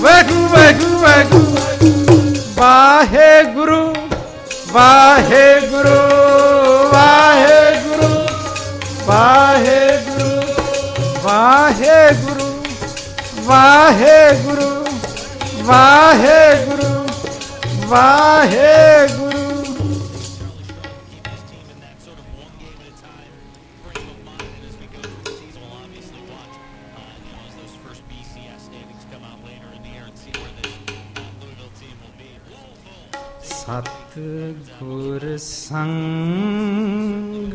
ਵਾਹਿਗੁਰੂ ਵਾਹਿਗੁਰੂ ਵਾਹਿਗੁਰੂ ਵਾਹਿਗੁਰੂ ਵਾਹਿਗੁਰੂ ਵਾਹਿਗੁਰੂ ਵਾਹਿਗੁਰੂ ਵਾਹਿਗੁਰੂ ਵਾਹਿਗੁਰੂ ਵਾਹਿਗੁਰੂ ਵਾਹਿਗੁਰੂ। ਸਤਿਗੁਰ ਸੰਗ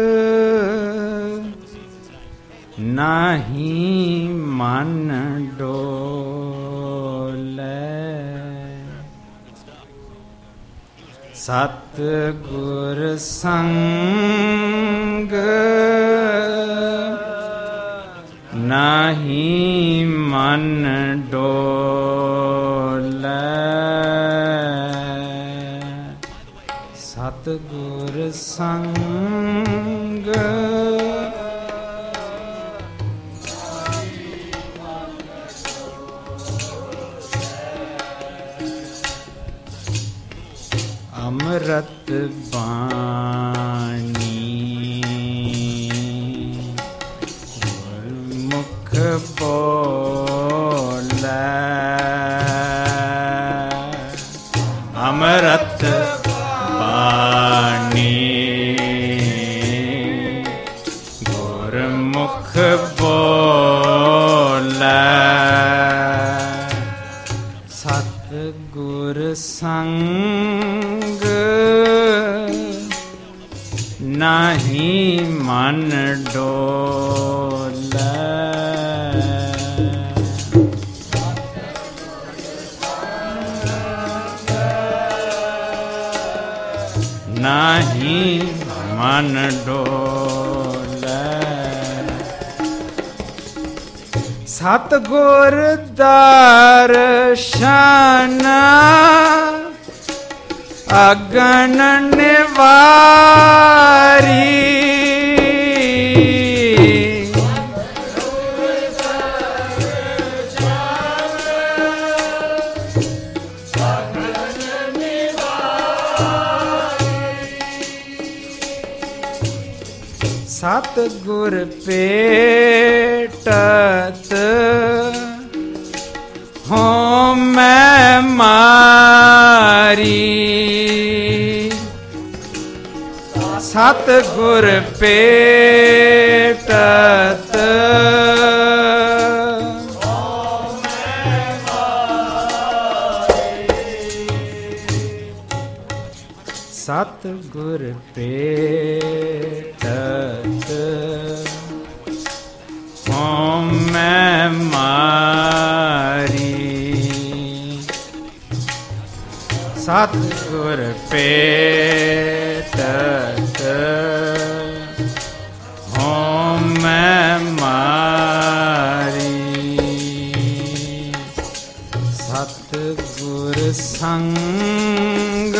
ਨਾਹੀ ਮਨ ਡੋਲੇ, ਸਤਿਗੁਰ ਸੰਗ ਨਾਹੀ ਮਨ ਡੋਲੇ, ਸਤਿਗੁਰ ਸੰਗ ਅੰਮ੍ਰਿਤ ਬਾਣੀ ਗੁਰਮੁਖ ਬੋਲੇ, ਅੰਮ੍ਰਿਤ ਬਾਣੀ ਗੁਰਮੁਖ ਬੋਲੇ, ਸਤਿਗੁਰ ਸੰਗ ਨਾਹੀ ਮਨ ਡੋਲੇ, ਨਾਹੀ ਮਨ ਡੋਲੇ, ਸਤਿਗੁਰ ਦਰਸ਼ਨ ਅਗਨ ਨਿਵਾਰੀ, ਸਤਿਗੁਰ ਭੇਟਤ ਹੋਮੈ ਮਾਰੀ, ਸਤਿਗੁਰ ਭੇਟਤ ਹੋਮੈ ਮਾਰੀ, ਸਤਿਗੁਰ ਭੇਟਤ ਹੋਮੈ ਮਾਰੀ, ਸਤਿਗੁਰ ਭੇਟਤ ਹੋਮੈ ਮਾਰੀ, ਸਤਿਗੁਰ ਸੰਗ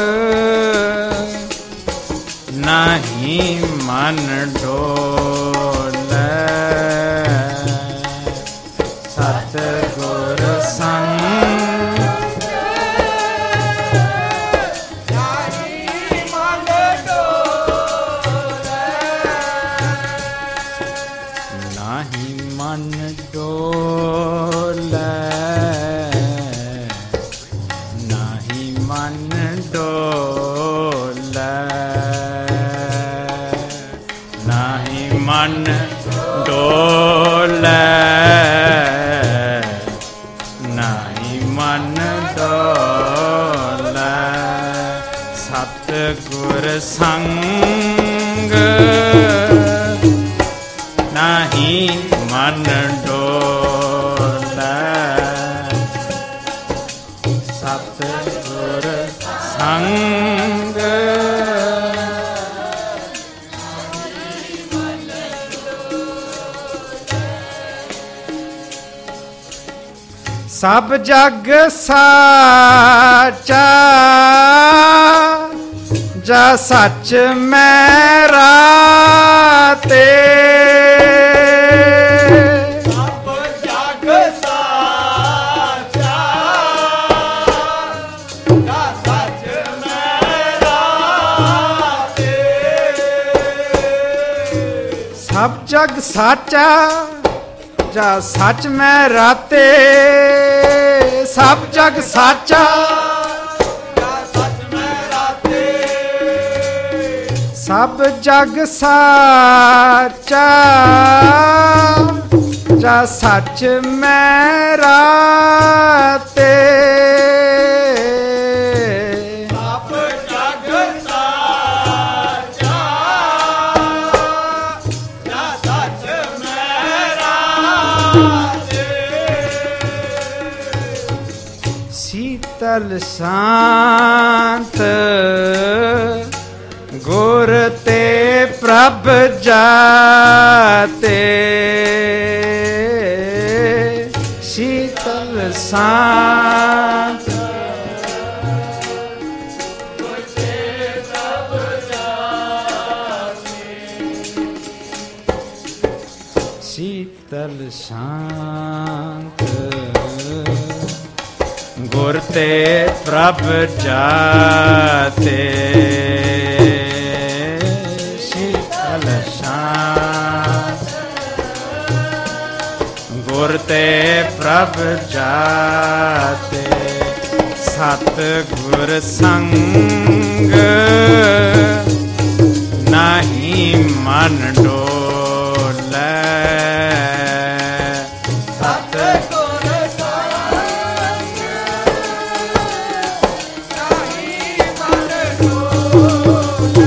ਨਾਹੀ ਮਨ ਡੋਲੇ, ਸਤਿਗੁਰ ਸੰਗ ਨਾਹੀ ਮਨ ਡੋਲੇ, ਨਾਹੀ ਮਨ ਡੋਲੇ, ਨਾਹੀ ਮਨ ਡੋਲੇ, ਨਾਹੀ ਮਨ ਡੋਲੇ, ਸਤਿਗੁਰ ਸੰਗ ਨਾਹੀ ਮਨ ਡੋਲੇ, ਸਤਿਗੁਰ ਸੰਗ ਸਭ ਜਗ ਸਾਚਾ ਜਾ ਸੱਚ ਮੈਂ ਰਾਤੇ, ਸਭ ਜਗ ਸਾਚਾ ਸਭ ਜਗ ਸਾਚਾ ਜਾ ਸੱਚ ਮੈਂ ਰਾਤੇ, ਸਭ ਜਗ ਸਾਚਾ ਜਾ ਸੱਚ ਮੈਂ ਰਾਤੇ, ਸਭ ਜਗ ਸਾਚਾ ਜਾ ਸੱਚ ਮੈਂ ਰਾਤੇ, ਸਭ ਜਗ ਸਾਚਾ ਜਾ ਸੱਚ ਮੈਂ ਰਾਤੇ, ਸੀਤਲ ਸ਼ਾਂਤ ਗੁਰ ਤੇ ਪ੍ਰਭ ਜਾਤੇ, ਸੀਤਲ ਸ਼ਾਂਤ ਗੁਰ ਤੇ ਪ੍ਰਭ ਜਾਤੇ, ਸੀਤਲ ਸ਼ਾਂਤ ਗੁਰ ਤੇ ਪ੍ਰਭ ਜਾਤੇ, ਗੁਰ ਤੇ ਪ੍ਰਭ ਜਾਤੇ, ਸਤ ਗੁਰ ਸੰਗ ਨਾਹੀ ਮਨ ਡੋਲੇ, ਸਤ ਗੁਰ ਸੰਗ ਨਾਹੀ ਮਨ ਡੋਲੇ,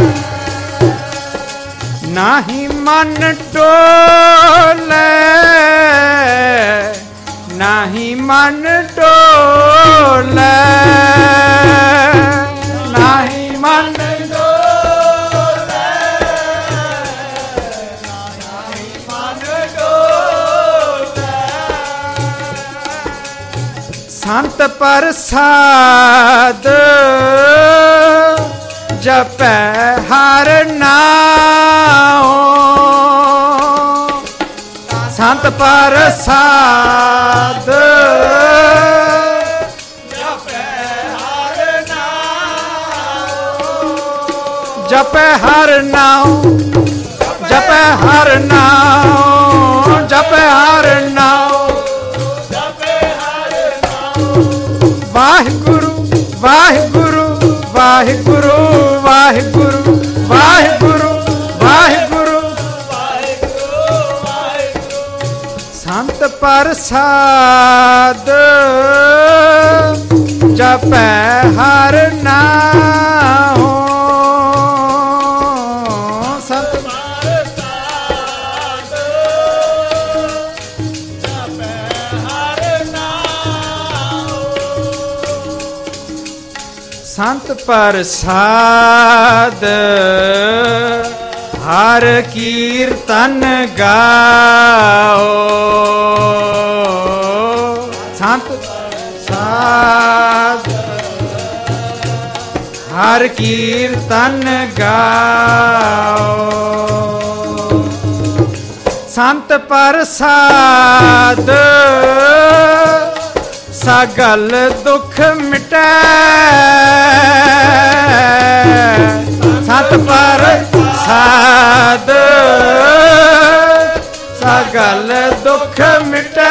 ਨਾਹੀ ਮਨ ਡੋਲੇ, ਨਾਹੀ ਮਨ ਡੋਲੇ, ਨਾਹੀ ਮਨ ਡੋਲੇ, ਨਾਹੀ ਮਨ ਡੋਲੇ, ਸੰਤ ਪ੍ਰਸਾਦ ਜਪੈ ਹਰ ਨਾਉ, ਸੰਤ ਪ੍ਰਸਾਦ ਜਪੈ ਹਰ ਨਾਉ, ਜਪੈ ਹਰ ਨਾਉ, ਜਪੈ ਹਰ ਨਾਉ, ਜਪੈ ਹਰ ਨਾਉ, ਜਪੈ ਹਰ ਨਾਉ, ਵਾਹਿਗੁਰੂ ਵਾਹਿਗੁਰੂ ਵਾਹਿਗੁਰੂ ਵਾਹਿਗੁਰੂ ਵਾਹਿਗੁਰੂ ਵਾਹਿਗੁਰੂ ਵਾਹਿਗੁਰੂ, ਸੰਤ ਪ੍ਰਸਾਦ ਜਪੈ ਹਰ ਨਾਉ, ਸੰਤ ਪ੍ਰਸਾਦ ਜਪੈ ਹਰ ਨਾਉ, ਸੰਤ ਪ੍ਰਸਾਦ ਹਰ ਕੀਰਤਨ ਗਾਓ, ਸੰਤ ਪ੍ਰਸਾਦ ਹਰ ਕੀਰਤਨ ਗਾਓ, ਸੰਤ ਪ੍ਰਸਾਦ ਸਗਲ ਦੁਖ ਮਿਟੈ, ਸੰਤ ਪ੍ਰਸਾਦ ਸਗਲ ਦੁਖ ਮਿਟੈ,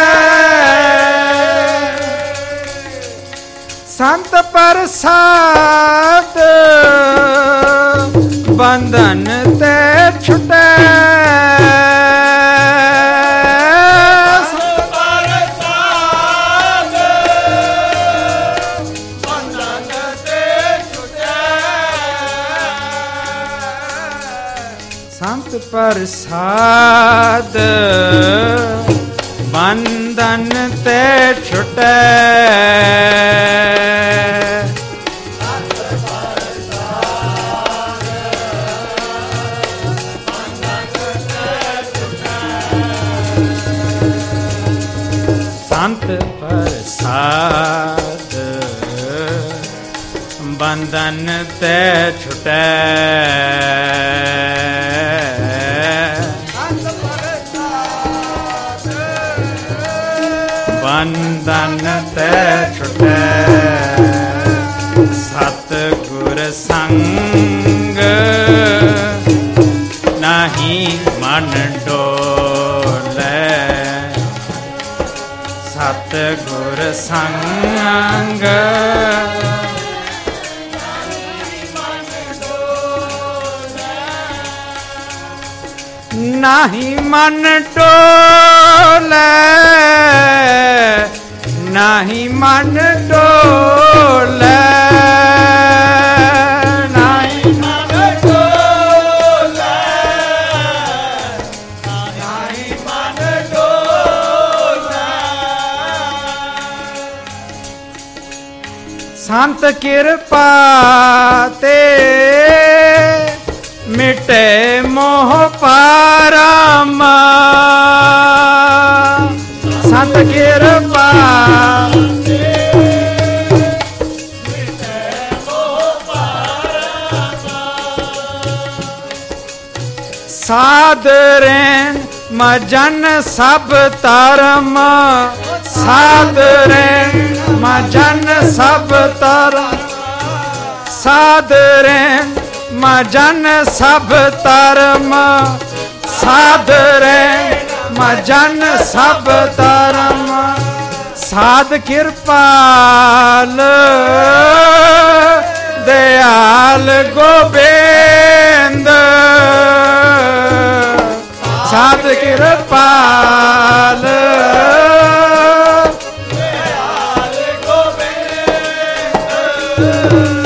ਸੰਤ ਪ੍ਰਸਾਦ ਬੰਧਨ ਤੇ ਛੁਟੈ, ਸੰਤ ਪ੍ਰਸਾਦ ਬੰਧਨ ਤੇ ਛੁਟੈ, ਸੰਤ ਪ੍ਰਸਾਦ ਬੰਧਨ ਤੇ ਛੁਟੈ, ਬੰਧਨ ਤੇ ਛੁਟੈ, ਸਤ ਗੁਰ ਸੰਗ ਨਾਹੀ ਮਨ ਸਤਿਗੁਰ ਸੰਗ ਨਾਹੀ ਮਨ ਡੋਲੇ, ਨਾਹੀ ਮਨ ਡੋਲੇ, ਨਾਹੀ ਮਨ ਡੋਲੇ, ਨਾਹੀ ਮਨ ਡੋਲੇ। ਸੰਤ ਕਿਰਪਾ ਤੇ ਮਿਟੇ ਮੋਹ ਪਾਰਮ, ਸੰਤ ਕਿਰਪਾ ਤੇ ਮਿਟੇ ਮੋਹ ਪਾਰਮ। ਸਾਧ ਰੈਨ ਮਜਨ ਸਭ ਧਰਮ, ਸਾਧ ਰੈਨ ਮਜਨ ਸਭ ਧਰਮ, ਸਾਧ ਰੈਨ ਮਜਨ ਸਭ ਧਰਮ, ਸਾਧ ਰੈਨ ਮਜਨ ਸਭ ਧਰਮ। ਸਾਧ ਕਿਰਪਾਲ ਦਿਆਲ ਗੋਬਿੰਦ, ਸਾਧ ਕਿਰਪਾਲ ਦਿਆਲ ਗੋਬਿੰਦ।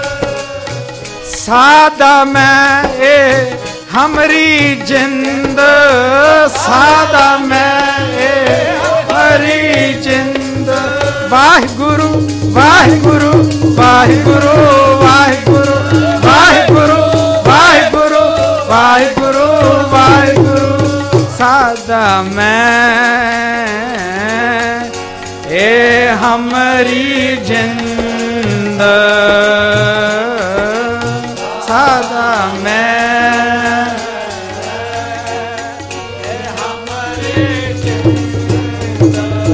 ਸਾਦਾ ਮੈਂ ਇਹ ਹਮਰੀ ਜਿੰਦ, ਸਾਦਾ ਮੈਂ ਇਹ ਹਰੀ ਜਿੰਦ। ਵਾਹਿਗੁਰੂ ਵਾਹਿਗੁਰੂ ਵਾਹਿਗੁਰੂ ਵਾਹਿਗੁਰੂ ਵਾਹਿਗੁਰੂ ਵਾਹਿਗੁਰੂ ਵਾਹਿਗੁਰੂ ਵਾਹਿਗੁਰੂ। ਸਾਦਾ ਮੈਂ ਇਹ ਹਮਰੀ ਜਿੰਦ, ਸਾਦਾ ਮੈਂ ਇਹ ਹਮਰੀ ਜਿੰਦ,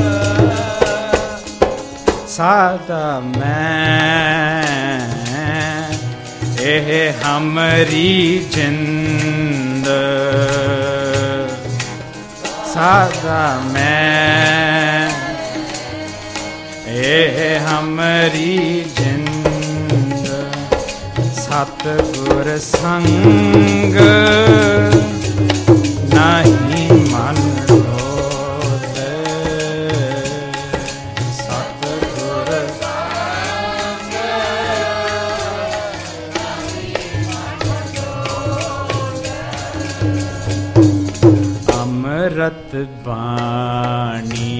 ਸਾਦਾ ਮੈਂ ਇਹ ਹਮਰੀ ਜਿੰਦ, ਸਾਦਾ ਮੈਂ ਇਹ ਹਮਰੀ ਜਿੰਦ। ਸਤਿਗੁਰ ਸੰਗ ਨਾਹੀ ਮਨ ਡੋਲੇ, ਸਤਿਗੁਰ ਸੰਗ ਨਾਹੀ ਮਨ ਡੋਲੇ। ਅੰਮ੍ਰਿਤ ਬਾਣੀ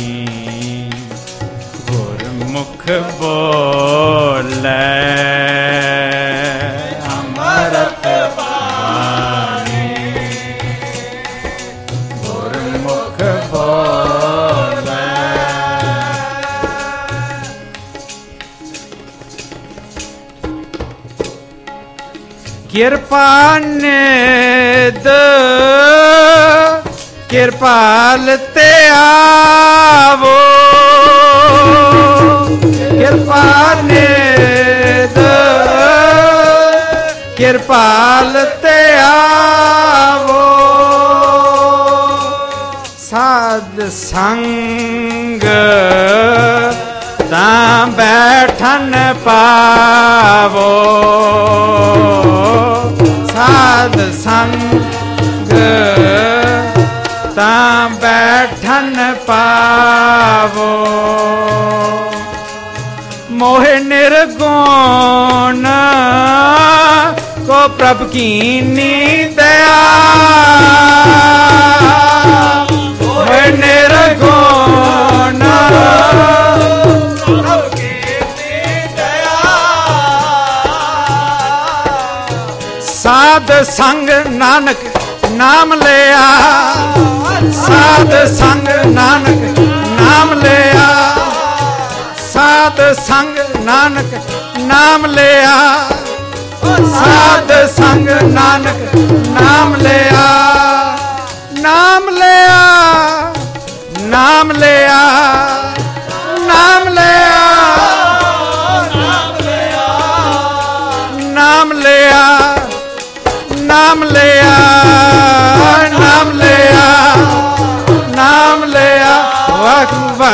ਗੁਰਮੁਖ ਬੋਲੇ, ਅੰਮ੍ਰਿਤ ਬਾਣੀ ਗੁਰਮੁਖ ਬੋਲੇ। ਕਿਰਪਾ ਨਿਧ ਕਿਰਪਾਲ ਤੇ ਆਵੋ, ਕਿਰਪਾ ਨਿਧ ਕਿਰਪਾਲ ਤੇ ਆਵੋ। ਸਾਧ ਸੰਗ ਤਾਂ ਬੈਠਨ ਪਾਵੋ, ਸਾਧ ਸੰਗ ਤਾਂ ਬੈਠਨ ਪਾਵੋ। मोहे निर्गुण को प्रभु कीनी दया, मोहे निर्गुण प्रभु कीनी दया। साध संग नानक नाम लिया, साध संग नानक नाम लिया, साध संग नानक नाम लिया, साध संग नानक नाम लिया, नाम लिया, नाम लिया, नाम लिया, नाम लिया, नाम लिया, नाम लिया, नाम लिया। वाह